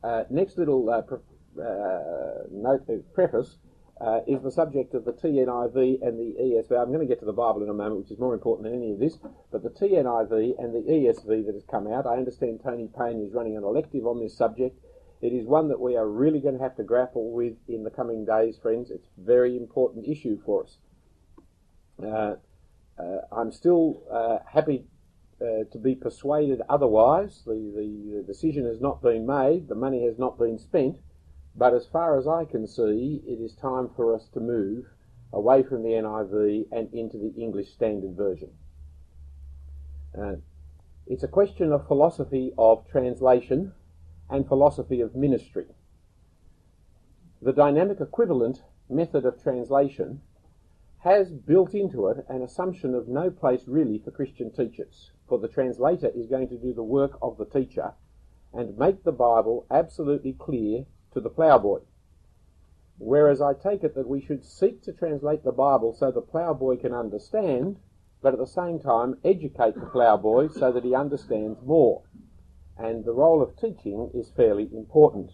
next little preface is the subject of the TNIV and the ESV. I'm going to get to the Bible in a moment, which is more important than any of this, but the TNIV and the ESV that has come out, I understand Tony Payne is running an elective on this subject. It is one that we are really going to have to grapple with in the coming days, friends. It's a very important issue for us. I'm still happy to be persuaded otherwise. The decision has not been made, the money has not been spent, but as far as I can see, it is time for us to move away from the NIV and into the English Standard Version. It's a question of philosophy of translation and philosophy of ministry. The dynamic equivalent method of translation has built into it an assumption of no place really for Christian teachers, for the translator is going to do the work of the teacher and make the Bible absolutely clear to the ploughboy. Whereas I take it that we should seek to translate the Bible so the ploughboy can understand, but at the same time educate the ploughboy so that he understands more. And the role of teaching is fairly important.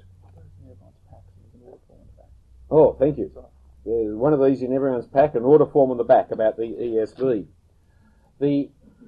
Oh, thank you. There's one of these in everyone's pack, an order form on the back about the ESV. The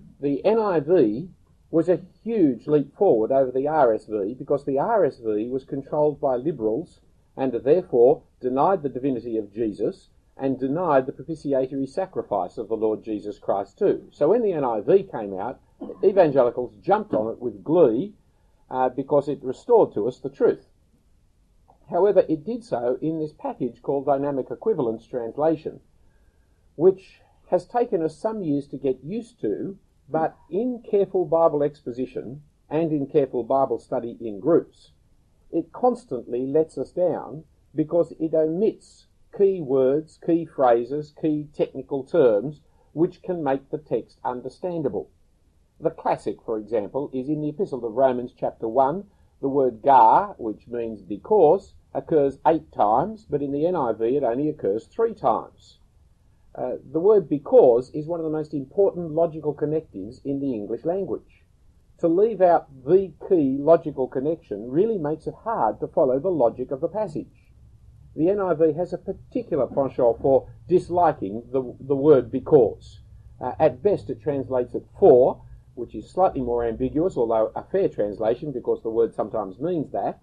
NIV was a huge leap forward over the RSV because the RSV was controlled by liberals and therefore denied the divinity of Jesus and denied the propitiatory sacrifice of the Lord Jesus Christ too. So when the NIV came out, evangelicals jumped on it with glee because it restored to us the truth. However, it did so in this package called Dynamic Equivalence Translation, which has taken us some years to get used to, but in careful Bible exposition and in careful Bible study in groups, it constantly lets us down because it omits key words, key phrases, key technical terms which can make the text understandable. The classic, for example, is in the Epistle of Romans chapter 1, the word gar, which means because, occurs 8 times, but in the NIV it only occurs 3 times. The word because is one of the most important logical connectives in the English language. To leave out the key logical connection really makes it hard to follow the logic of the passage. The NIV has a particular penchant for disliking the word because. At best it translates it for, which is slightly more ambiguous, although a fair translation because the word sometimes means that.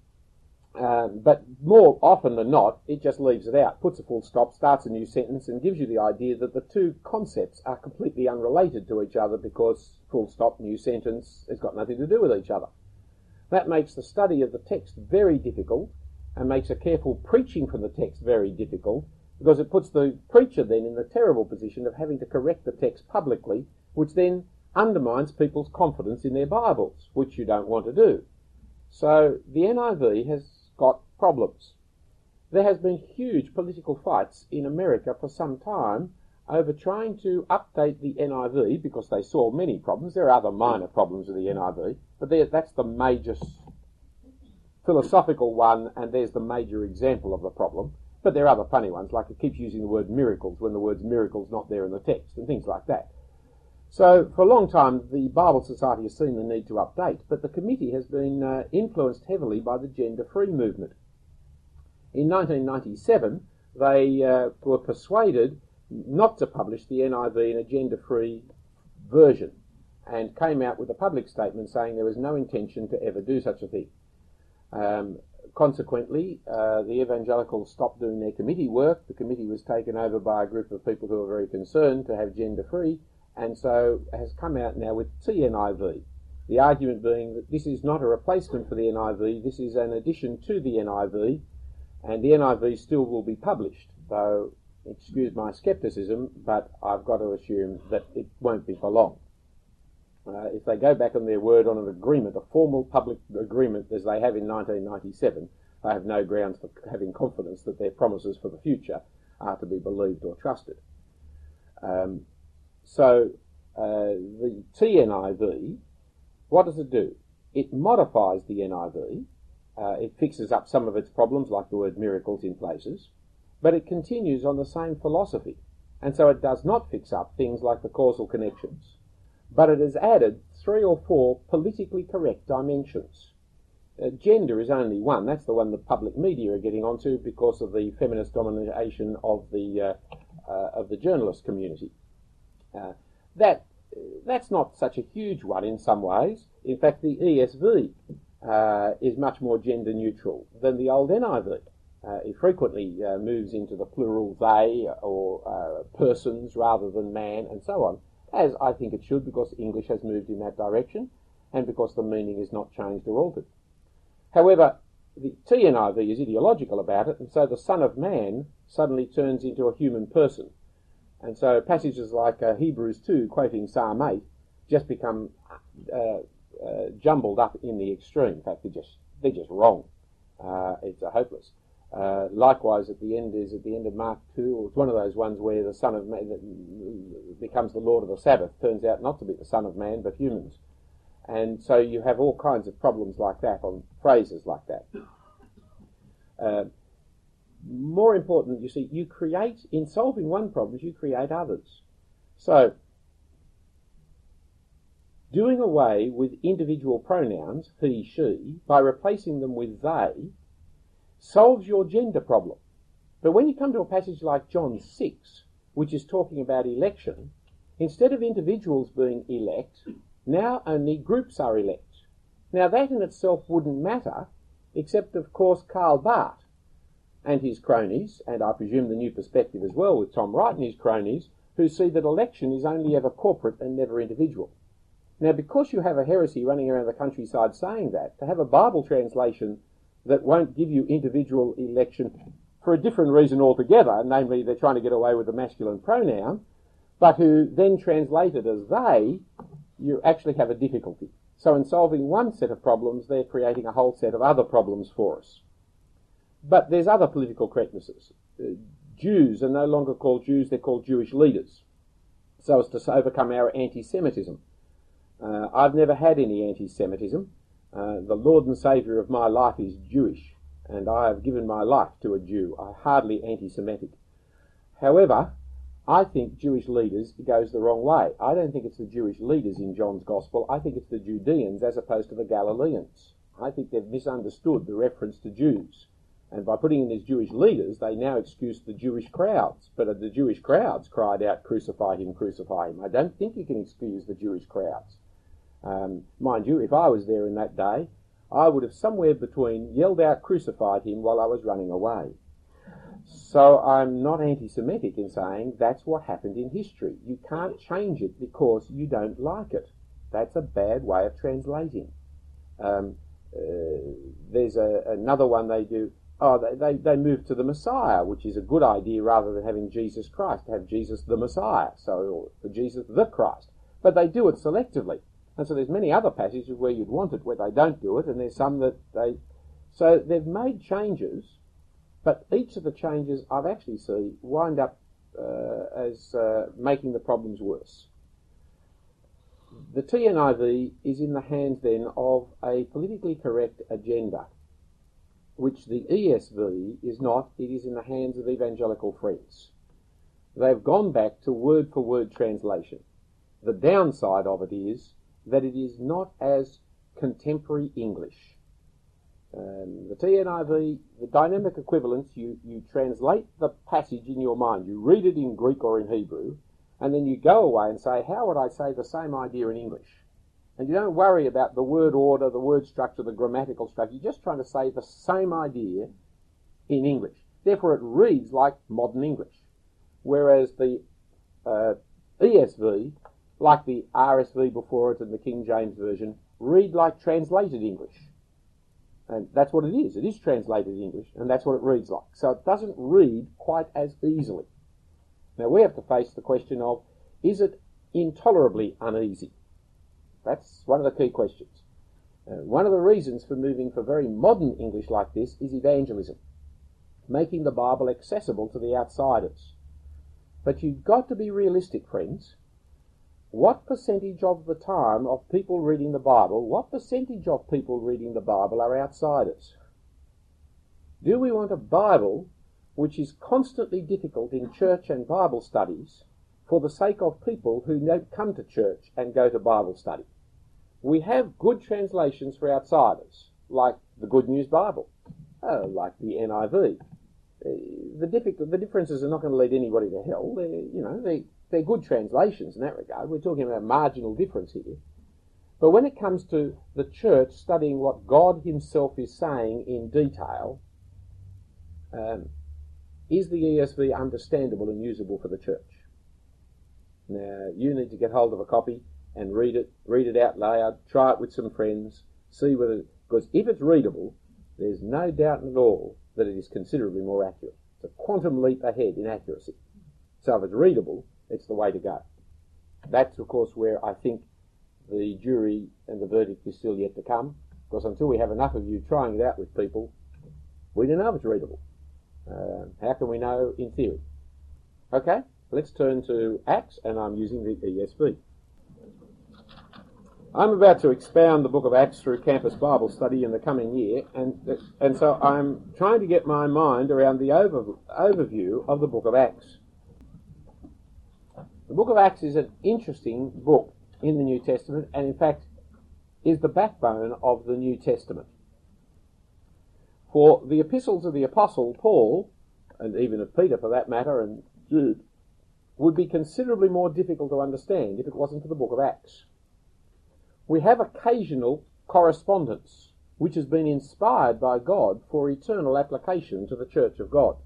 But more often than not, it just leaves it out, puts a full stop, starts a new sentence, and gives you the idea that the two concepts are completely unrelated to each other because full stop, new sentence has got nothing to do with each other. That makes the study of the text very difficult and makes a careful preaching from the text very difficult because it puts the preacher then in the terrible position of having to correct the text publicly, which then undermines people's confidence in their Bibles, which you don't want to do. So the NIV has got problems. There has been huge political fights in America for some time over trying to update the NIV because they saw many problems. There are other minor problems with the NIV, but that's the major philosophical one, and there's the major example of the problem. But there are other funny ones, like it keeps using the word miracles when the word's miracles not there in the text, and things like that. So for a long time, the Bible Society has seen the need to update, but the committee has been influenced heavily by the gender-free movement. In 1997, they were persuaded not to publish the NIV in a gender-free version and came out with a public statement saying there was no intention to ever do such a thing. Consequently, the evangelicals stopped doing their committee work. The committee was taken over by a group of people who were very concerned to have gender-free, and so has come out now with TNIV. The argument being that this is not a replacement for the NIV, this is an addition to the NIV, and the NIV still will be published, though, excuse my scepticism, but I've got to assume that it won't be for long. If they go back on their word on an agreement, a formal public agreement as they have in 1997, I have no grounds for having confidence that their promises for the future are to be believed or trusted. So the TNIV, what does it do? It modifies the NIV. It fixes up some of its problems, like the word miracles in places, but it continues on the same philosophy. And so it does not fix up things like the causal connections, but it has added 3 or 4 politically correct dimensions. Gender is only one. That's the one the public media are getting onto because of the feminist domination of the journalist community. That's not such a huge one in some ways. In fact, the ESV is much more gender neutral than the old NIV. It frequently moves into the plural they or persons rather than man and so on, as I think it should, because English has moved in that direction and because the meaning is not changed or altered. However, the TNIV is ideological about it, and so the Son of Man suddenly turns into a human person. And so passages like Hebrews 2, quoting Psalm 8, just become jumbled up in the extreme. In fact, they're just wrong. It's hopeless. Likewise, at the end of Mark 2, or it's one of those ones where the Son of Man becomes the Lord of the Sabbath, turns out not to be the Son of Man, but humans. And so you have all kinds of problems like that on phrases like that. More important, you see, in solving one problem, you create others. So, doing away with individual pronouns, he, she, by replacing them with they, solves your gender problem. But when you come to a passage like John 6, which is talking about election, instead of individuals being elect, now only groups are elect. Now that in itself wouldn't matter, except of course Karl Barth and his cronies, and I presume the New Perspective as well with Tom Wright and his cronies, who see that election is only ever corporate and never individual. Now because you have a heresy running around the countryside saying that, to have a Bible translation that won't give you individual election for a different reason altogether, namely they're trying to get away with the masculine pronoun, but who then translate it as they, you actually have a difficulty. So in solving one set of problems, they're creating a whole set of other problems for us. But there's other political correctnesses. Jews are no longer called Jews, they're called Jewish leaders, so as to overcome our anti-Semitism. I've never had any anti-Semitism. The Lord and Saviour of my life is Jewish, and I have given my life to a Jew. I'm hardly anti-Semitic. However, I think Jewish leaders goes the wrong way. I don't think it's the Jewish leaders in John's Gospel. I think it's the Judeans as opposed to the Galileans. I think they've misunderstood the reference to Jews. And by putting in these Jewish leaders, they now excuse the Jewish crowds. But the Jewish crowds cried out, crucify him, crucify him. I don't think you can excuse the Jewish crowds. Mind you, if I was there in that day, I would have somewhere between yelled out, crucified him while I was running away. So I'm not anti-Semitic in saying that's what happened in history. You can't change it because you don't like it. That's a bad way of translating. There's another one they do. They move to the Messiah, which is a good idea rather than having Jesus Christ, to have Jesus the Messiah, or Jesus the Christ. But they do it selectively. And so there's many other passages where you'd want it, where they don't do it, and there's some that they... So they've made changes, but each of the changes I've actually seen wind up as making the problems worse. The TNIV is in the hands then of a politically correct agenda, which the ESV is not. It is in the hands of evangelical friends. They've gone back to word-for-word translation. The downside of it is that it is not as contemporary English. The TNIV, the dynamic equivalence, you translate the passage in your mind. You read it in Greek or in Hebrew, and then you go away and say, how would I say the same idea in English? And you don't worry about the word order, the word structure, the grammatical structure. You're just trying to say the same idea in English. Therefore, it reads like modern English. Whereas the ESV, like the RSV before it and the King James Version, read like translated English. And that's what it is. It is translated English, and that's what it reads like. So it doesn't read quite as easily. Now, we have to face the question of, is it intolerably uneasy? That's one of the key questions. One of the reasons for moving for very modern English like this is evangelism, making the Bible accessible to the outsiders. But you've got to be realistic, friends. What percentage of the time of people reading the Bible, what percentage of people reading the Bible are outsiders? Do we want a Bible which is constantly difficult in church and Bible studies for the sake of people who don't come to church and go to Bible study? We have good translations for outsiders. like the Good News Bible, like the NIV. The differences are not going to lead anybody to hell. They're good translations in that regard. We're talking about marginal difference here. But when it comes to the church studying what God himself is saying in detail, is the ESV understandable and usable for the church? Now, you need to get hold of a copy and read it out loud, try it with some friends, see whether, because if it's readable, there's no doubt at all that it is considerably more accurate. It's a quantum leap ahead in accuracy. So if it's readable, it's the way to go. That's, of course, where I think the jury and the verdict is still yet to come, because until we have enough of you trying it out with people, we don't know if it's readable. How can we know in theory? Okay, let's turn to Acts, and I'm using the ESV. I'm about to expound the book of Acts through Campus Bible Study in the coming year, and so I'm trying to get my mind around the overview of the book of Acts. The book of Acts is an interesting book in the New Testament, and in fact is the backbone of the New Testament. For the epistles of the Apostle Paul, and even of Peter for that matter, and Jude, would be considerably more difficult to understand if it wasn't for the book of Acts. We have occasional correspondence which has been inspired by God for eternal application to the Church of God.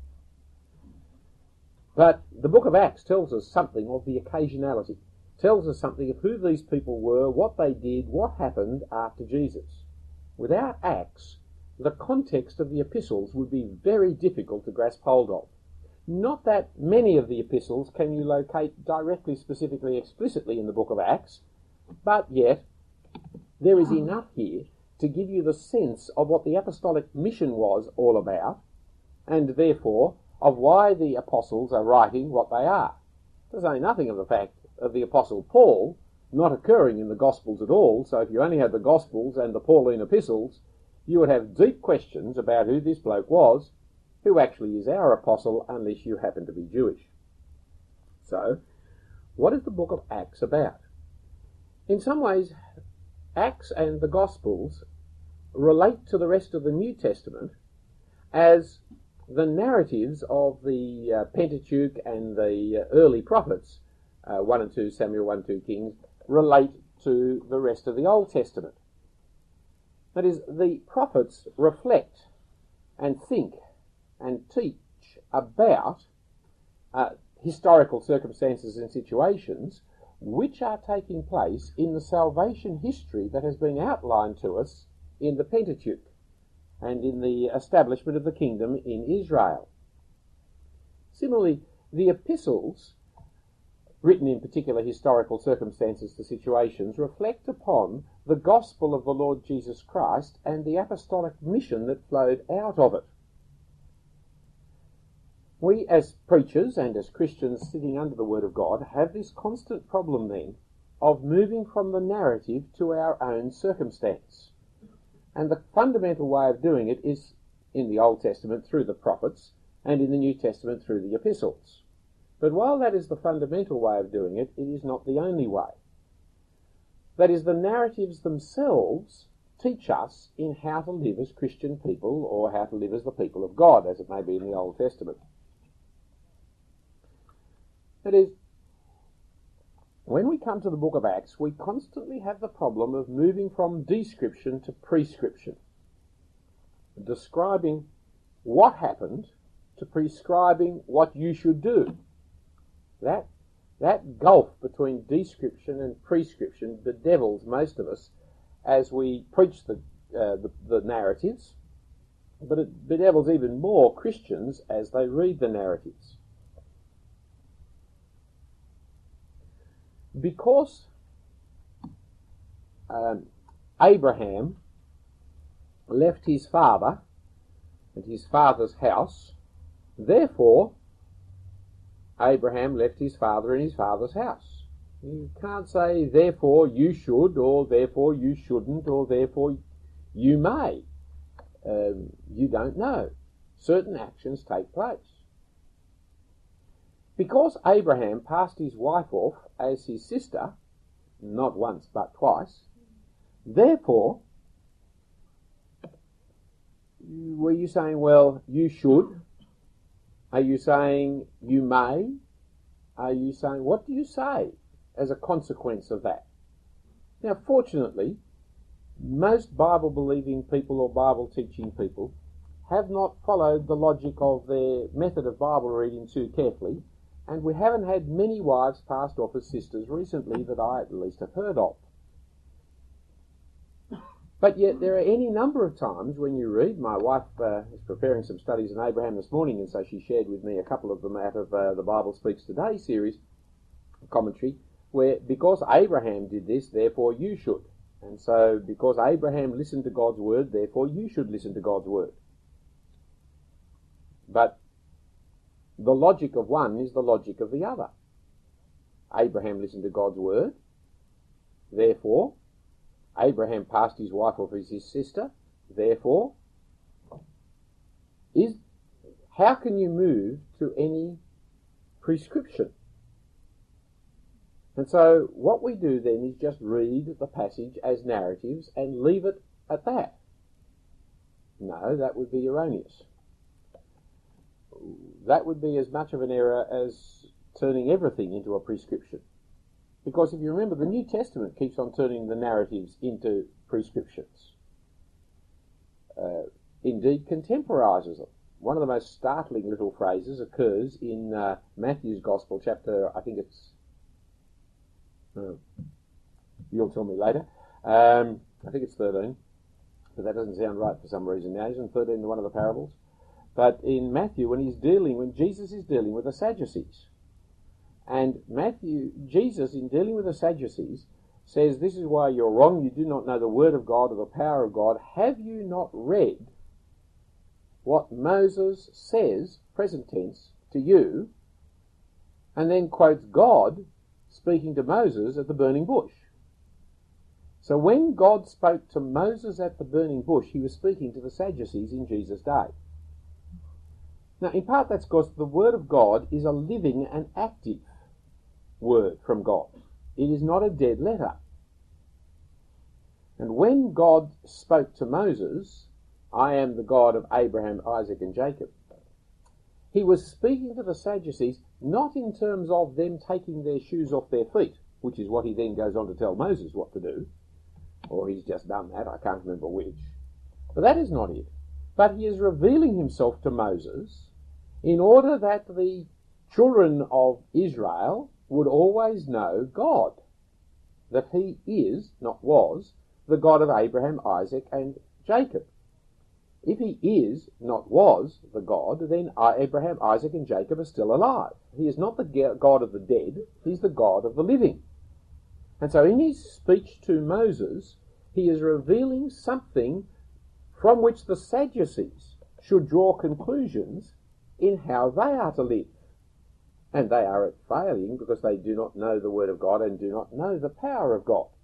But the book of Acts tells us something of the occasionality, tells us something of who these people were, what they did, what happened after Jesus. Without Acts, the context of the epistles would be very difficult to grasp hold of. Not that many of the epistles can you locate directly, specifically, explicitly in the book of Acts, but yet there is enough here to give you the sense of what the apostolic mission was all about, and therefore of why the apostles are writing what they are. To say nothing of the fact of the apostle Paul not occurring in the Gospels at all, so if you only had the Gospels and the Pauline epistles, you would have deep questions about who this bloke was, who actually is our apostle, unless you happen to be Jewish. So, what is the book of Acts about? In some ways, Acts and the Gospels relate to the rest of the New Testament as the narratives of the Pentateuch and the early prophets, 1 and 2 Samuel, 1 and 2 Kings, relate to the rest of the Old Testament. That is, the prophets reflect and think and teach about historical circumstances and situations which are taking place in the salvation history that has been outlined to us in the Pentateuch and in the establishment of the kingdom in Israel. Similarly, the epistles, written in particular historical circumstances to situations, reflect upon the gospel of the Lord Jesus Christ and the apostolic mission that flowed out of it. We as preachers and as Christians sitting under the Word of God have this constant problem then of moving from the narrative to our own circumstance. And the fundamental way of doing it is in the Old Testament through the prophets and in the New Testament through the epistles. But while that is the fundamental way of doing it, it is not the only way. That is, the narratives themselves teach us in how to live as Christian people, or how to live as the people of God, as it may be in the Old Testament. That is, when we come to the book of Acts, we constantly have the problem of moving from description to prescription, describing what happened to prescribing what you should do. That gulf between description and prescription bedevils most of us as we preach the narratives, but it bedevils even more Christians as they read the narratives. Because Abraham left his father and his father's house, therefore Abraham left his father and his father's house. You can't say, therefore you should, or therefore you shouldn't, or therefore you may. You don't know. Certain actions take place. Because Abraham passed his wife off as his sister, not once but twice, therefore were you saying, well, you should? Are you saying you may? Are you saying, what do you say as a consequence of that? Now, fortunately, most Bible-believing people or Bible-teaching people have not followed the logic of their method of Bible reading too carefully, and we haven't had many wives passed off as sisters recently that I at least have heard of. But yet there are any number of times when you read, my wife is preparing some studies on Abraham this morning, and so she shared with me a couple of them out of the Bible Speaks Today series commentary, where because Abraham did this, therefore you should. And so because Abraham listened to God's word, therefore you should listen to God's word. But the logic of one is the logic of the other. Abraham listened to God's word, therefore Abraham passed his wife off as his sister, therefore how can you move to any prescription? And so what we do then is just read the passage as narratives and leave it at that. No, that would be erroneous. That would be as much of an error as turning everything into a prescription. Because if you remember, the New Testament keeps on turning the narratives into prescriptions. Indeed, contemporizes them. One of the most startling little phrases occurs in Matthew's Gospel, chapter, I think it's, you'll tell me later, I think it's 13, but that doesn't sound right for some reason now. Isn't 13 one of the parables? But in Matthew, when Jesus is dealing with the Sadducees, and Jesus, in dealing with the Sadducees, says, this is why you're wrong, you do not know the word of God or the power of God. Have you not read what Moses says, present tense, to you? And then quotes God speaking to Moses at the burning bush. So when God spoke to Moses at the burning bush, he was speaking to the Sadducees in Jesus' day. Now, in part that's because the word of God is a living and active word from God. It is not a dead letter. And when God spoke to Moses, I am the God of Abraham, Isaac and Jacob, he was speaking to the Sadducees not in terms of them taking their shoes off their feet, which is what he then goes on to tell Moses what to do, or he's just done that, I can't remember which. But that is not it. But he is revealing himself to Moses in order that the children of Israel would always know God, that he is, not was, the God of Abraham, Isaac and Jacob. If he is, not was, the God, then Abraham, Isaac and Jacob are still alive. He is not the God of the dead, he's the God of the living. And so in his speech to Moses, he is revealing something from which the Sadducees should draw conclusions in how they are to live. And they are at failing because they do not know the word of God and do not know the power of God.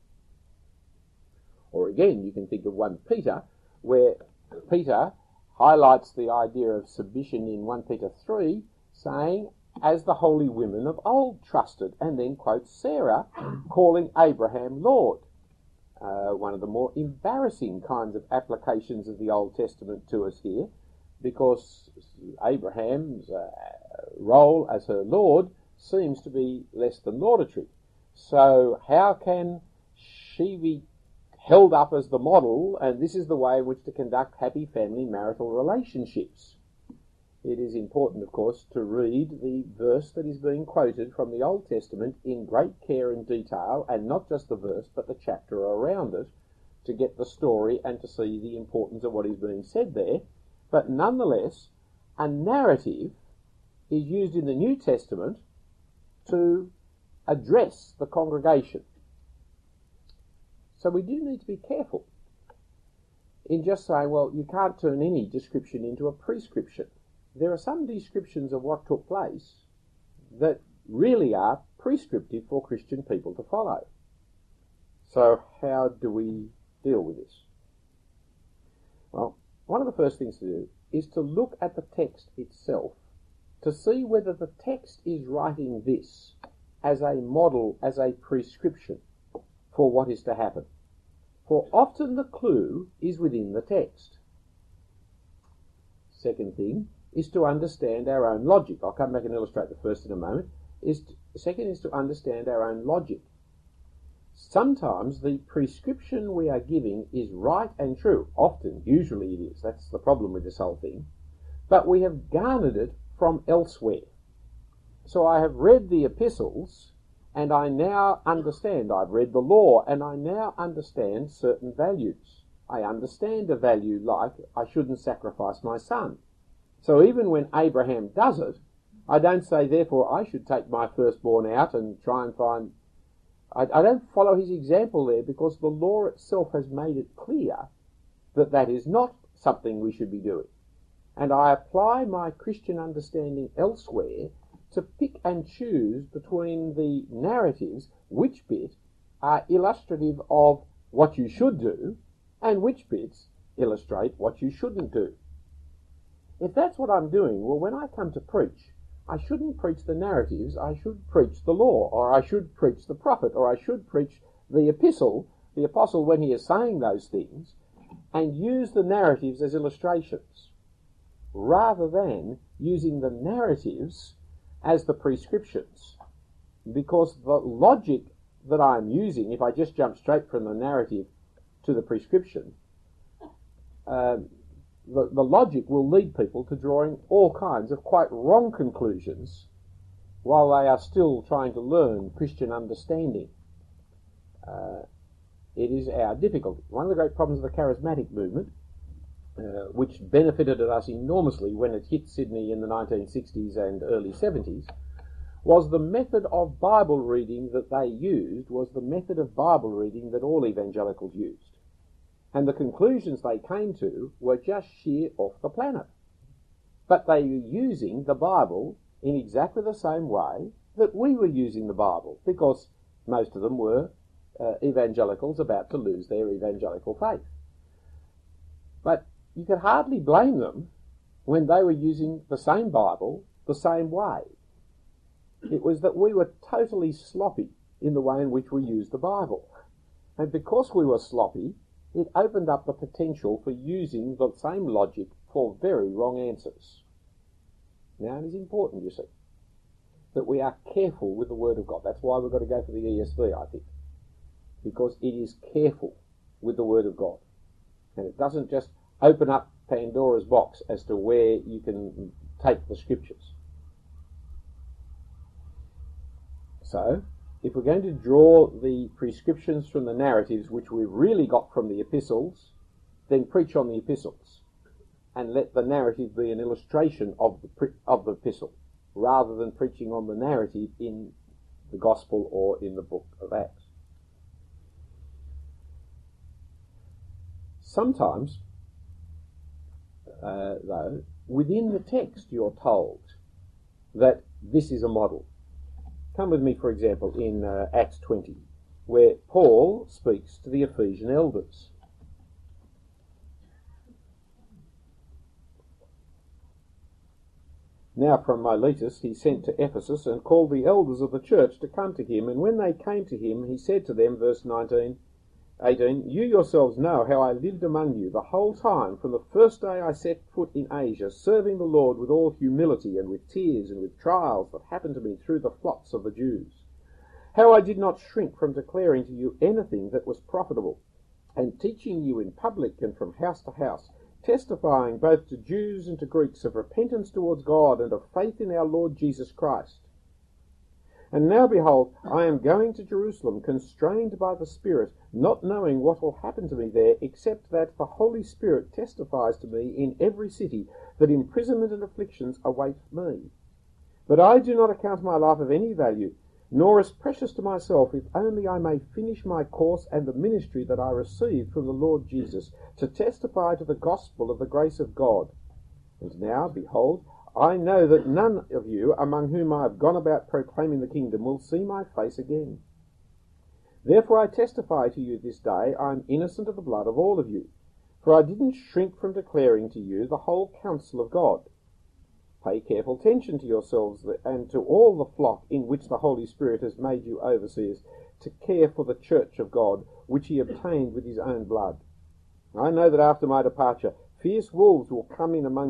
Or again, you can think of 1 Peter, where Peter highlights the idea of submission in 1 Peter 3, saying, as the holy women of old trusted, and then quotes Sarah, calling Abraham Lord. One of the more embarrassing kinds of applications of the Old Testament to us here, because Abraham's role as her Lord seems to be less than laudatory. So how can she be held up as the model, and this is the way in which to conduct happy family marital relationships? It is important, of course, to read the verse that is being quoted from the Old Testament in great care and detail, and not just the verse, but the chapter around it, to get the story and to see the importance of what is being said there. But nonetheless, a narrative is used in the New Testament to address the congregation. So we do need to be careful in just saying, well, you can't turn any description into a prescription. There are some descriptions of what took place that really are prescriptive for Christian people to follow. So how do we deal with this? Well, one of the first things to do is to look at the text itself to see whether the text is writing this as a model, as a prescription for what is to happen. For often the clue is within the text. second thing, is to understand our own logic. I'll come back and illustrate the first in a moment. Second is to understand our own logic. Sometimes the prescription we are giving is right and true. Often, usually it is. That's the problem with this whole thing. But we have garnered it from elsewhere. So I have read the epistles, and I now understand. I've read the law, and I now understand certain values. I understand a value like I shouldn't sacrifice my son. So even when Abraham does it, I don't say, therefore, I should take my firstborn out and try and find... I don't follow his example there, because the law itself has made it clear that that is not something we should be doing. And I apply my Christian understanding elsewhere to pick and choose between the narratives which bit are illustrative of what you should do and which bits illustrate what you shouldn't do. If that's what I'm doing, well, when I come to preach, I shouldn't preach the narratives, I should preach the law, or I should preach the prophet, or I should preach the apostle when he is saying those things, and use the narratives as illustrations, rather than using the narratives as the prescriptions. Because the logic that I'm using, if I just jump straight from the narrative to the prescription, the logic will lead people to drawing all kinds of quite wrong conclusions while they are still trying to learn Christian understanding. It is our difficulty. One of the great problems of the charismatic movement, which benefited us enormously when it hit Sydney in the 1960s and early 70s, was the method of Bible reading that they used was the method of Bible reading that all evangelicals used. And the conclusions they came to were just sheer off the planet. But they were using the Bible in exactly the same way that we were using the Bible, because most of them were evangelicals about to lose their evangelical faith. But you could hardly blame them when they were using the same Bible the same way. It was that we were totally sloppy in the way in which we used the Bible. And because we were sloppy, it opened up the potential for using the same logic for very wrong answers. Now, it is important, you see, that we are careful with the Word of God. That's why we've got to go for the ESV, I think, because it is careful with the Word of God. And it doesn't just open up Pandora's box as to where you can take the Scriptures. So, if we're going to draw the prescriptions from the narratives which we've really got from the epistles, then preach on the epistles, and let the narrative be an illustration of the epistle, rather than preaching on the narrative in the Gospel or in the book of Acts. Sometimes, though, within the text you're told that this is a model. Come with me, for example, in Acts 20, where Paul speaks to the Ephesian elders. Now from Miletus he sent to Ephesus and called the elders of the church to come to him, and when they came to him he said to them, verse 18, you yourselves know how I lived among you the whole time from the first day I set foot in Asia, serving the Lord with all humility and with tears and with trials that happened to me through the plots of the Jews. How I did not shrink from declaring to you anything that was profitable, and teaching you in public and from house to house, testifying both to Jews and to Greeks of repentance towards God and of faith in our Lord Jesus Christ. And now, behold, I am going to Jerusalem, constrained by the Spirit, not knowing what will happen to me there, except that the Holy Spirit testifies to me in every city that imprisonment and afflictions await me. But I do not account my life of any value, nor as precious to myself, if only I may finish my course and the ministry that I received from the Lord Jesus, to testify to the gospel of the grace of God. And now, behold, I know that none of you among whom I have gone about proclaiming the kingdom will see my face again. Therefore I testify to you this day, I am innocent of the blood of all of you, for I didn't shrink from declaring to you the whole counsel of God. Pay careful attention to yourselves and to all the flock in which the Holy Spirit has made you overseers, to care for the church of God, which he obtained with his own blood. I know that after my departure, fierce wolves will come in among you,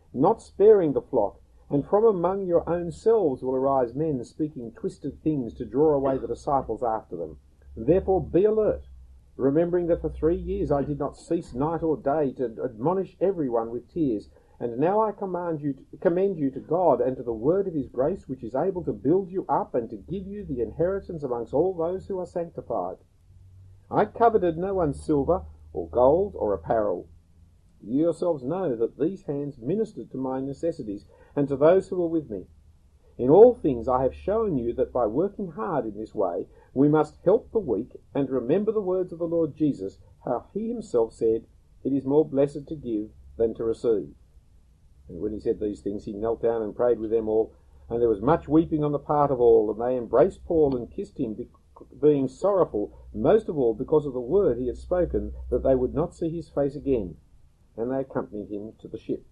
not sparing the flock, and from among your own selves will arise men speaking twisted things to draw away the disciples after them. Therefore be alert, remembering that for 3 years I did not cease night or day to admonish everyone with tears. And now I commend you to God and to the word of his grace, which is able to build you up and to give you the inheritance amongst all those who are sanctified. I coveted no one's silver or gold or apparel. You yourselves know that these hands ministered to my necessities and to those who were with me. In all things I have shown you that by working hard in this way, we must help the weak and remember the words of the Lord Jesus, how he himself said, "It is more blessed to give than to receive." And when he said these things, he knelt down and prayed with them all, and there was much weeping on the part of all, and they embraced Paul and kissed him, being sorrowful, most of all because of the word he had spoken, that they would not see his face again. And they accompanied him to the ship.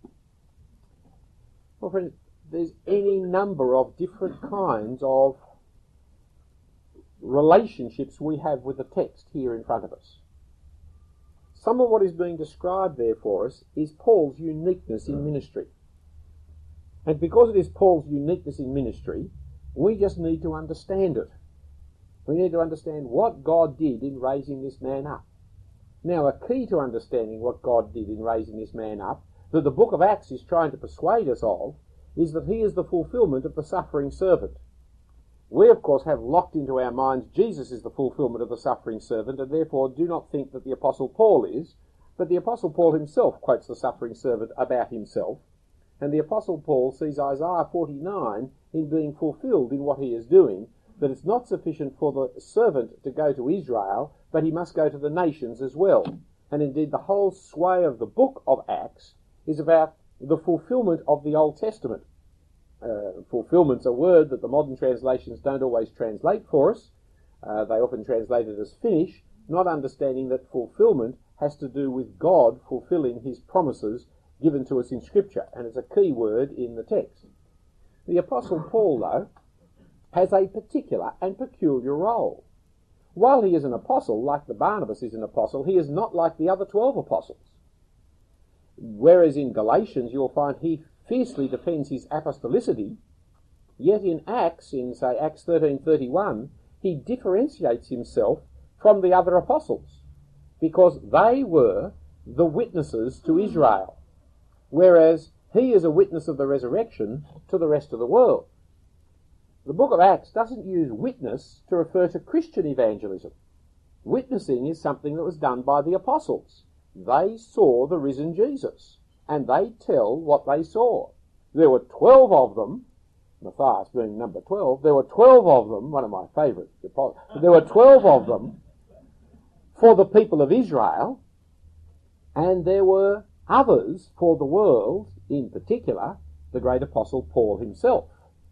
Well, friends, there's any number of different kinds of relationships we have with the text here in front of us. Some of what is being described there for us is Paul's uniqueness in ministry. And because it is Paul's uniqueness in ministry, we just need to understand it. We need to understand what God did in raising this man up. Now, a key to understanding what God did in raising this man up, that the book of Acts is trying to persuade us of, is that he is the fulfillment of the suffering servant. We, of course, have locked into our minds Jesus is the fulfillment of the suffering servant, and therefore do not think that the Apostle Paul is, but the Apostle Paul himself quotes the suffering servant about himself, and the Apostle Paul sees Isaiah 49 in being fulfilled in what he is doing, that it's not sufficient for the servant to go to Israel, but he must go to the nations as well. And indeed the whole sway of the book of Acts is about the fulfillment of the Old Testament. Fulfillment's a word that the modern translations don't always translate for us. They often translate it as finish, not understanding that fulfillment has to do with God fulfilling his promises given to us in Scripture, and it's a key word in the text. The Apostle Paul, though, has a particular and peculiar role. While he is an apostle, like the Barnabas is an apostle, he is not like the other 12 apostles. Whereas in Galatians you'll find he fiercely defends his apostolicity, yet in Acts, in say Acts 13:31, he differentiates himself from the other apostles because they were the witnesses to Israel, whereas he is a witness of the resurrection to the rest of the world. The book of Acts doesn't use witness to refer to Christian evangelism. Witnessing is something that was done by the apostles. They saw the risen Jesus, and they tell what they saw. There were 12 of them, Matthias being number 12, there were 12 of them, one of my favourites, there were 12 of them for the people of Israel, and there were others for the world, in particular, the great apostle Paul himself,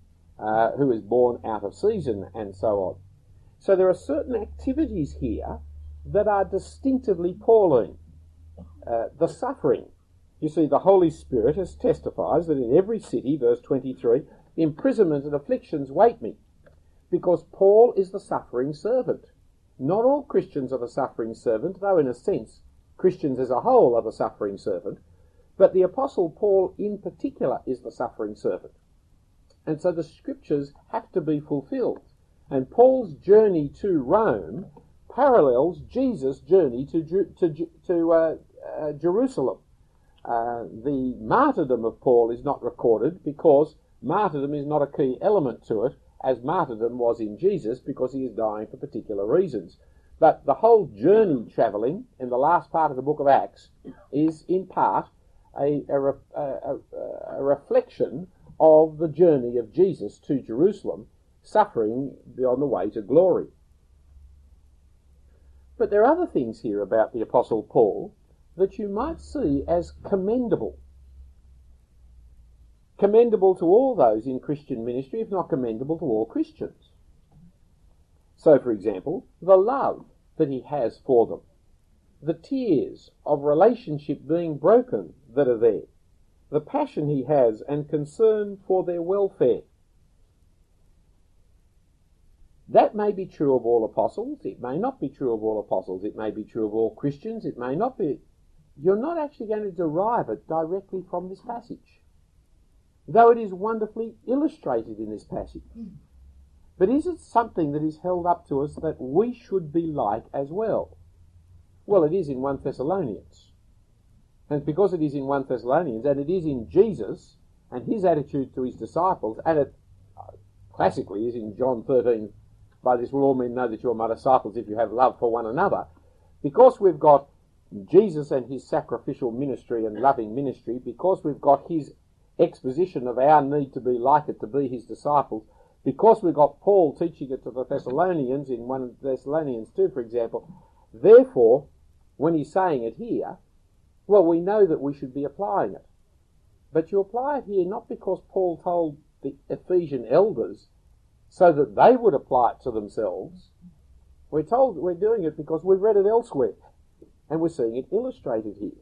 who was born out of season and so on. So there are certain activities here that are distinctively Pauline. The suffering. You see, the Holy Spirit has testifies that in every city, verse 23, imprisonment and afflictions wait me, because Paul is the suffering servant. Not all Christians are the suffering servant, though in a sense Christians as a whole are the suffering servant, but the Apostle Paul in particular is the suffering servant. And so the Scriptures have to be fulfilled. And Paul's journey to Rome parallels Jesus' journey to Jerusalem. The martyrdom of Paul is not recorded because martyrdom is not a key element to it, as martyrdom was in Jesus, because he is dying for particular reasons. But the whole journey travelling in the last part of the book of Acts is in part a reflection of the journey of Jesus to Jerusalem, suffering on the way to glory. But there are other things here about the Apostle Paul that you might see as commendable. Commendable to all those in Christian ministry, if not commendable to all Christians. So, for example, the love that he has for them, the tears of relationship being broken that are there, the passion he has and concern for their welfare. That may be true of all apostles, it may not be true of all apostles, it may be true of all Christians, it may not be. you're not actually going to derive it directly from this passage, though it is wonderfully illustrated in this passage. But is it something that is held up to us that we should be like as well? Well, it is in 1 Thessalonians. And because it is in 1 Thessalonians, and it is in Jesus and his attitude to his disciples, and it classically is in John 13, by this will all men know that you are my disciples if you have love for one another. Because we've got Jesus and his sacrificial ministry and loving ministry, because we've got his exposition of our need to be like it, to be his disciples, because we've got Paul teaching it to the Thessalonians in 1 Thessalonians 2, for example, therefore, when he's saying it here, well, we know that we should be applying it. But you apply it here not because Paul told the Ephesian elders so that they would apply it to themselves. We're told we're doing it because we've read it elsewhere, and we're seeing it illustrated here.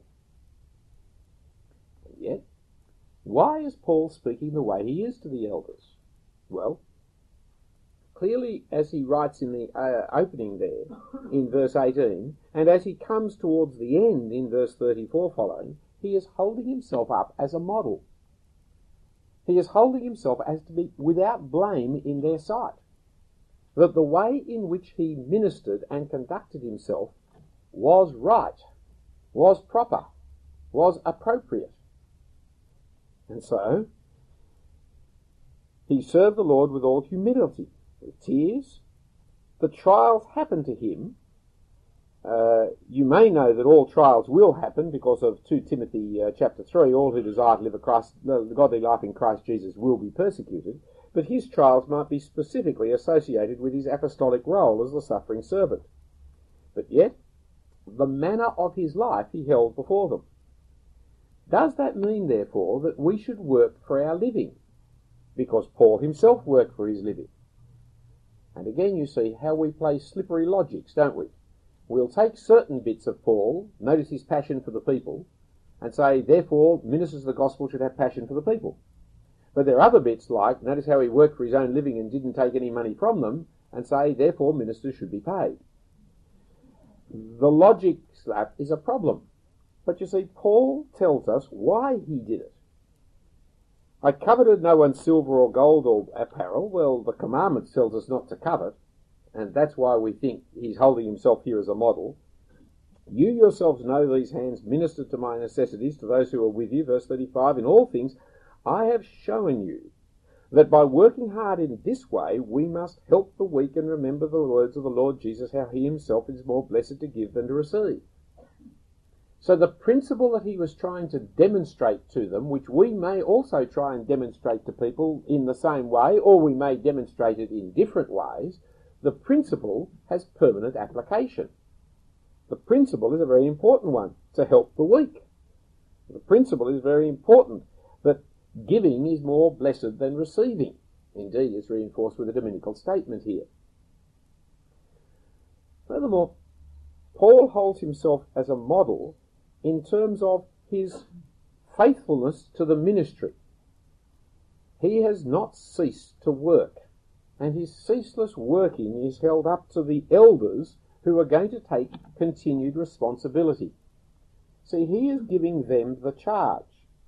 And yet, why is Paul speaking the way he is to the elders? Well, clearly, as he writes in the opening there, in verse 18, and as he comes towards the end in verse 34 following, he is holding himself up as a model. He is holding himself as to be without blame in their sight. That the way in which he ministered and conducted himself was right, was proper, was appropriate. And so, he served the Lord with all humility, with tears. The trials happened to him. You may know that all trials will happen because of 2 Timothy chapter 3, all who desire to live the godly life in Christ Jesus will be persecuted, but his trials might be specifically associated with his apostolic role as the suffering servant. But yet, the manner of his life he held before them. Does that mean, therefore, that we should work for our living? Because Paul himself worked for his living. And again you see how we play slippery logics, don't we? We'll take certain bits of Paul, notice his passion for the people, and say, therefore, ministers of the gospel should have passion for the people. But there are other bits like, notice how he worked for his own living and didn't take any money from them, and say, therefore, ministers should be paid. The logic slap is a problem. But you see, Paul tells us why he did it. I coveted no one's silver or gold or apparel. Well, the commandment tells us not to covet, and that's why we think he's holding himself here as a model. You yourselves know these hands ministered to my necessities, to those who are with you, verse 35, in all things I have shown you that by working hard in this way we must help the weak and remember the words of the Lord Jesus, how he himself is more blessed to give than to receive. So the principle that he was trying to demonstrate to them, which we may also try and demonstrate to people in the same way, or we may demonstrate it in different ways, the principle has permanent application. The principle is a very important one, to help the weak. The principle is very important, that giving is more blessed than receiving. Indeed, it's reinforced with a Dominical statement here. Furthermore, Paul holds himself as a model in terms of his faithfulness to the ministry. He has not ceased to work, and his ceaseless working is held up to the elders who are going to take continued responsibility. See, he is giving them the charge.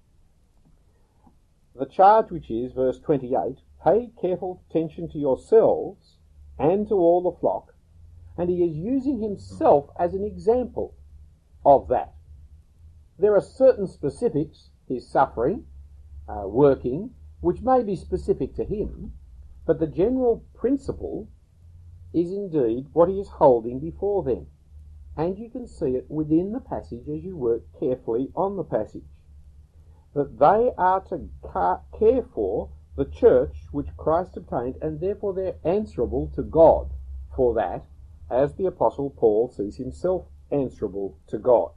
The charge which is, verse 28, pay careful attention to yourselves and to all the flock, and he is using himself as an example of that. There are certain specifics, his suffering, working, which may be specific to him, but the general principle is indeed what he is holding before them. And you can see it within the passage as you work carefully on the passage. That they are to care for the church which Christ obtained, and therefore they're answerable to God for that, as the Apostle Paul sees himself answerable to God.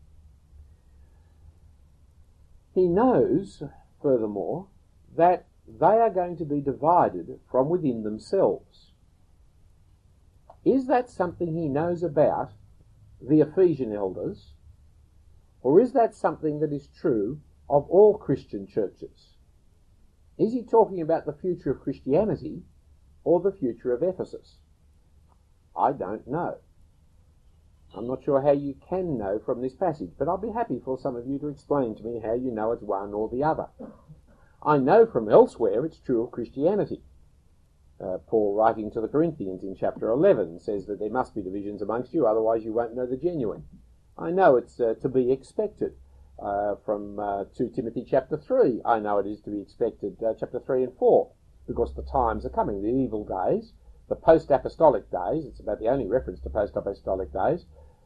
He knows, furthermore, that they are going to be divided from within themselves. Is that something he knows about the Ephesian elders, or is that something that is true of all Christian churches? Is he talking about the future of Christianity or the future of Ephesus? I don't know. I'm not sure how you can know from this passage, but I'll be happy for some of you to explain to me how you know it's one or the other. I know from elsewhere it's true of Christianity. Paul, writing to the Corinthians in chapter 11, says that there must be divisions amongst you, otherwise you won't know the genuine. I know it's to be expected. From 2 Timothy chapter 3, I know it is to be expected, chapter 3 and 4, because the times are coming, the evil days, the post-apostolic days. It's about the only reference to post-apostolic days,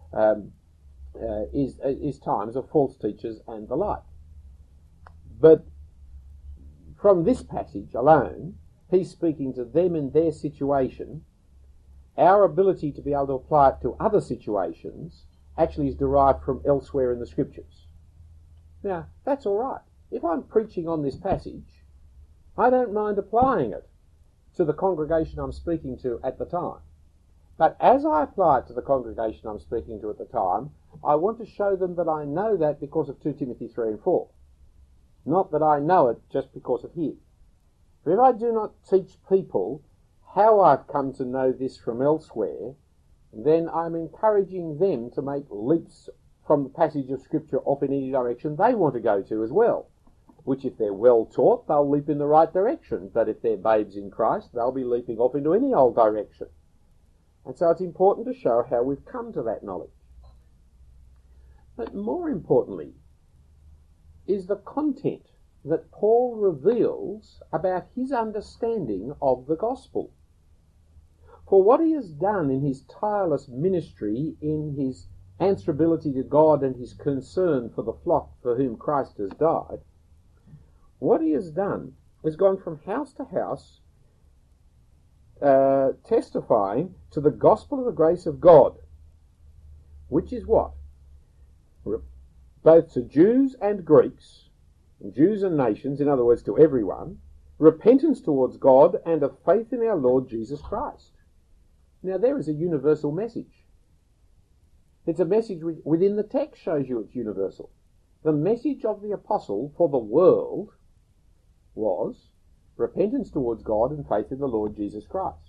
is times of false teachers and the like. But from this passage alone, he's speaking to them in their situation. Our ability to be able to apply it to other situations actually is derived from elsewhere in the Scriptures. Now, that's all right. If I'm preaching on this passage, I don't mind applying it to the congregation I'm speaking to at the time. But as I apply it to the congregation I'm speaking to at the time, I want to show them that I know that because of 2 Timothy 3 and 4. Not that I know it just because of here. But if I do not teach people how I've come to know this from elsewhere, then I'm encouraging them to make leaps from the passage of Scripture off in any direction they want to go to as well. Which, if they're well taught, they'll leap in the right direction. But if they're babes in Christ, they'll be leaping off into any old direction. And so it's important to show how we've come to that knowledge. But more importantly is the content that Paul reveals about his understanding of the gospel. For what he has done in his tireless ministry, in his answerability to God and his concern for the flock for whom Christ has died, what he has done is gone from house to house testifying to the gospel of the grace of God, which is what? Both to Jews and Greeks, Jews and nations, in other words to everyone, repentance towards God and a faith in our Lord Jesus Christ. Now there is a universal message. It's a message which within the text shows you it's universal. The message of the apostle for the world was repentance towards God and faith in the Lord Jesus Christ.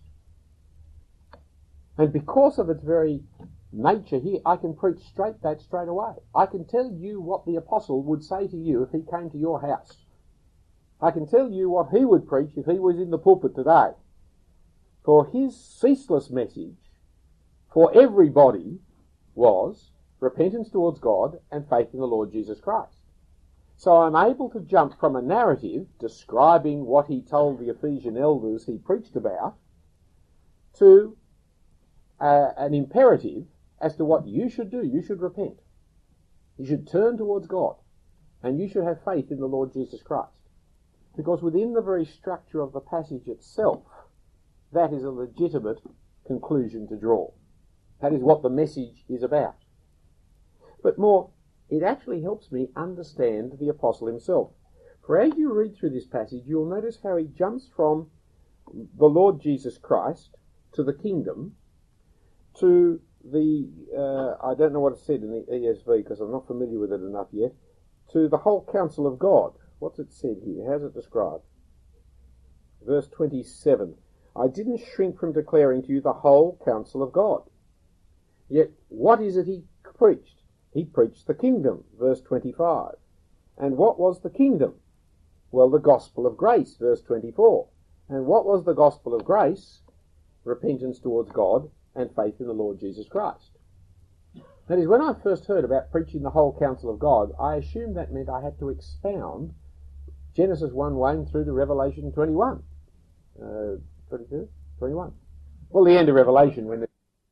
And because of its very nature here, I can preach straight away. I can tell you what the apostle would say to you if he came to your house. I can tell you what he would preach if he was in the pulpit today. For his ceaseless message for everybody was repentance towards God and faith in the Lord Jesus Christ. So I'm able to jump from a narrative describing what he told the Ephesian elders he preached about to an imperative as to what you should do. You should repent. You should turn towards God. And you should have faith in the Lord Jesus Christ. Because within the very structure of the passage itself, that is a legitimate conclusion to draw. That is what the message is about. But more, it actually helps me understand the apostle himself. For as you read through this passage, you'll notice how he jumps from the Lord Jesus Christ to the kingdom to the, I don't know what it said in the ESV because I'm not familiar with it enough yet, to the whole counsel of God. What's it said here? How's it described? Verse 27. I didn't shrink from declaring to you the whole counsel of God. Yet, what is it he preached? He preached the kingdom, verse 25. And what was the kingdom? Well, the gospel of grace, verse 24. And what was the gospel of grace? Repentance towards God and faith in the Lord Jesus Christ. That is, when I first heard about preaching the whole counsel of God, I assumed that meant I had to expound Genesis 1:1 through to Revelation 21. 22? 21. Well, the end of Revelation, when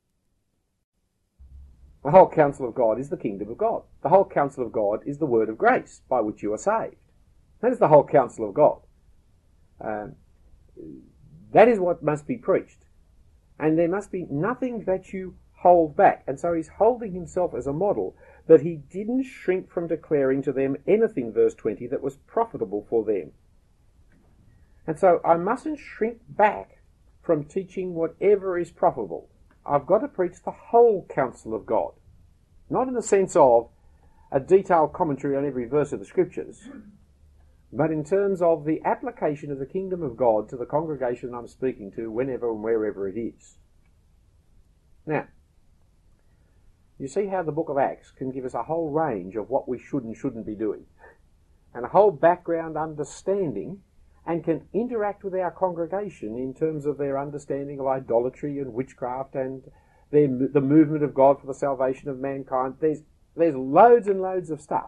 the whole counsel of God is the kingdom of God. The whole counsel of God is the word of grace by which you are saved. That is the whole counsel of God. That is what must be preached. And there must be nothing that you hold back. And so he's holding himself as a model that he didn't shrink from declaring to them anything, verse 20, that was profitable for them. And so I mustn't shrink back from teaching whatever is profitable. I've got to preach the whole counsel of God. Not in the sense of a detailed commentary on every verse of the Scriptures, but in terms of the application of the kingdom of God to the congregation I'm speaking to, whenever and wherever it is. Now, You see how the book of Acts can give us a whole range of what we should and shouldn't be doing, and a whole background understanding, and can interact with our congregation in terms of their understanding of idolatry and witchcraft and the movement of God for the salvation of mankind. There's loads and loads of stuff.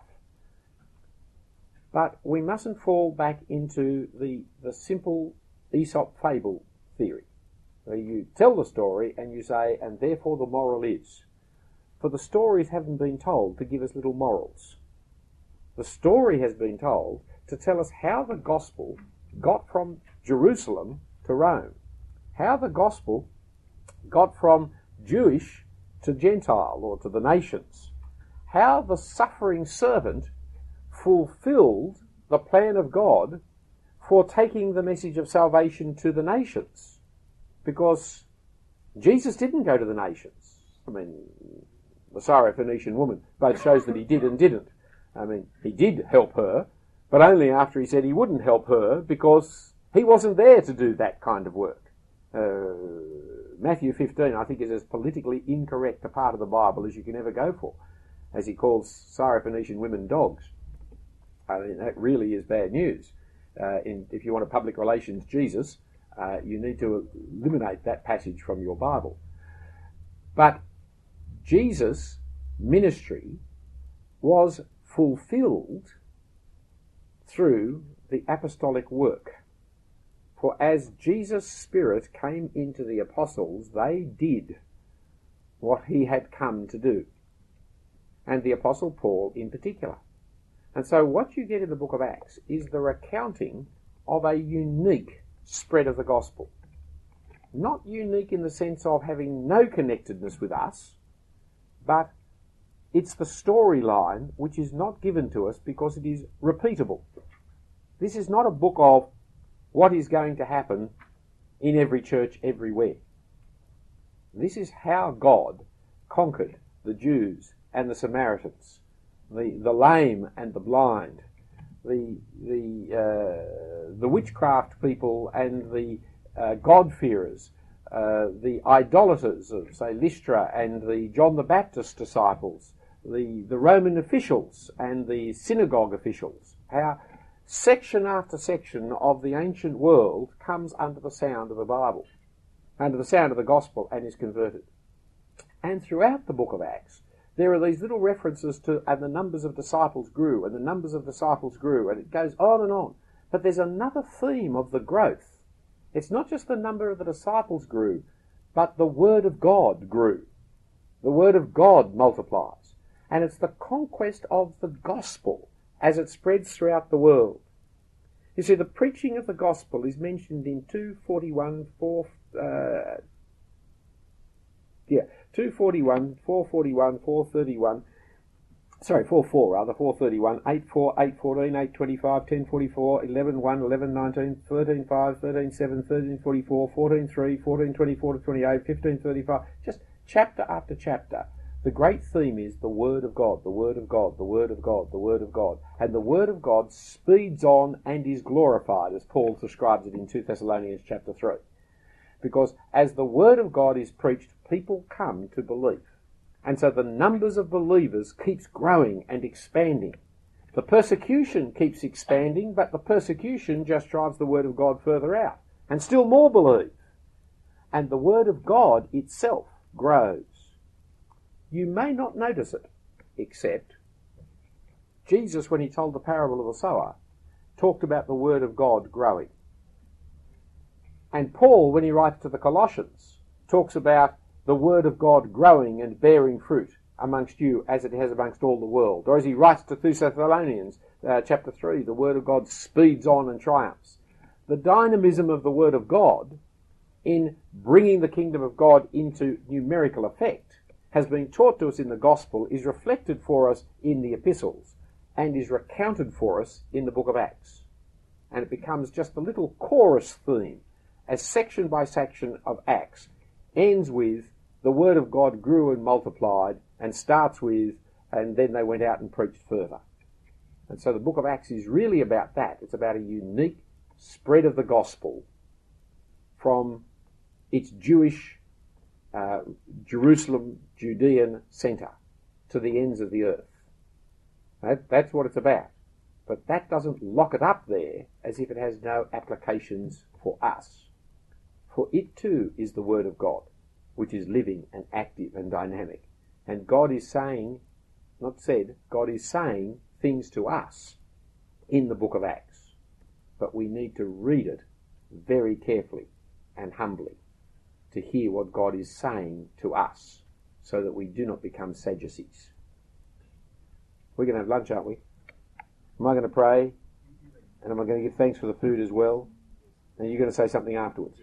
But we mustn't fall back into the simple Aesop fable theory, where you tell the story and you say, and therefore the moral is. For the stories haven't been told to give us little morals. The story has been told to tell us how the gospel got from Jerusalem to Rome, how the gospel got from Jewish to Gentile or to the nations, how the suffering servant fulfilled the plan of God for taking the message of salvation to the nations. Because Jesus didn't go to the nations. I mean, the Syrophoenician woman both shows that he did and didn't. I mean, he did help her, but only after he said he wouldn't help her because he wasn't there to do that kind of work. Matthew 15, I think, is as politically incorrect a part of the Bible as you can ever go for, as he calls Syrophoenician women dogs. I mean, that really is bad news. If you want a public relations Jesus, you need to eliminate that passage from your Bible. But Jesus' ministry was fulfilled through the apostolic work. For as Jesus' Spirit came into the apostles, they did what he had come to do. And the Apostle Paul in particular. And so what you get in the book of Acts is the recounting of a unique spread of the gospel. Not unique in the sense of having no connectedness with us, but it's the storyline which is not given to us because it is repeatable. This is not a book of what is going to happen in every church everywhere. This is how God conquered the Jews and the Samaritans, the lame and the blind, the witchcraft people and the God-fearers, the idolaters of, say, Lystra and the John the Baptist disciples, the Roman officials and the synagogue officials, how section after section of the ancient world comes under the sound of the Bible, under the sound of the gospel, and is converted. And throughout the book of Acts, there are these little references to, and the numbers of disciples grew, and the numbers of disciples grew, and it goes on and on. But there's another theme of the growth. It's not just the number of the disciples grew, but the word of God grew. The word of God multiplies. And it's the conquest of the gospel as it spreads throughout the world. You see, the preaching of the gospel is mentioned in 241, 431, 431, 84, 814, 825, 1044, 11, 1, 11, 19, 13, 5, 13, 7, 13, 44, 14, 3, 14, 24 to 28, 15, 35, just chapter after chapter. The great theme is the Word of God, the Word of God, the Word of God, the Word of God. And the Word of God speeds on and is glorified, as Paul describes it in 2 Thessalonians chapter 3. Because as the Word of God is preached, people come to believe. And so the numbers of believers keeps growing and expanding. The persecution keeps expanding, but the persecution just drives the Word of God further out. And still more believe. And the Word of God itself grows. You may not notice it, except Jesus, when he told the parable of the sower, talked about the Word of God growing. And Paul, when he writes to the Colossians, talks about the Word of God growing and bearing fruit amongst you as it has amongst all the world. Or as he writes to Thessalonians, chapter 3, the Word of God speeds on and triumphs. The dynamism of the Word of God in bringing the kingdom of God into numerical effect has been taught to us in the gospel, is reflected for us in the epistles, and is recounted for us in the book of Acts. And it becomes just a little chorus theme, as section by section of Acts ends with the word of God grew and multiplied, and starts with, and then they went out and preached further. And so the book of Acts is really about that. It's about a unique spread of the gospel from its Jewish Jerusalem, Judean centre, to the ends of the earth. That's what it's about. But that doesn't lock it up there as if it has no applications for us. For it too is the Word of God, which is living and active and dynamic. And God is saying, not said, God is saying things to us in the book of Acts. But we need to read it very carefully and humbly to hear what God is saying to us so that we do not become Sadducees. We're going to have lunch, aren't we? Am I going to pray? And am I going to give thanks for the food as well? And you're going to say something afterwards.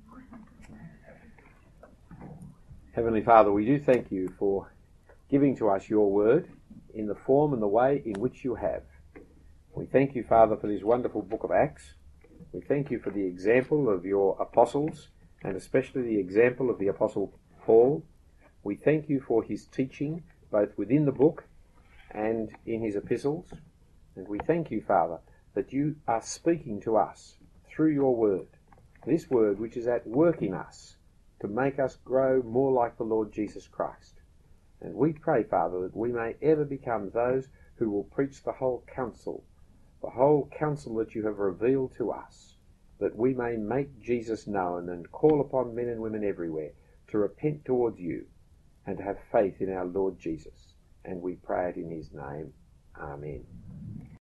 Heavenly Father, we do thank you for giving to us your word in the form and the way in which you have. We thank you, Father, for this wonderful book of Acts. We thank you for the example of your apostles, and especially the example of the Apostle Paul. We thank you for his teaching, both within the book and in his epistles. And we thank you, Father, that you are speaking to us through your word, this word which is at work in us to make us grow more like the Lord Jesus Christ. And we pray, Father, that we may ever become those who will preach the whole counsel that you have revealed to us, that we may make Jesus known and call upon men and women everywhere to repent towards you and to have faith in our Lord Jesus. And we pray it in his name. Amen.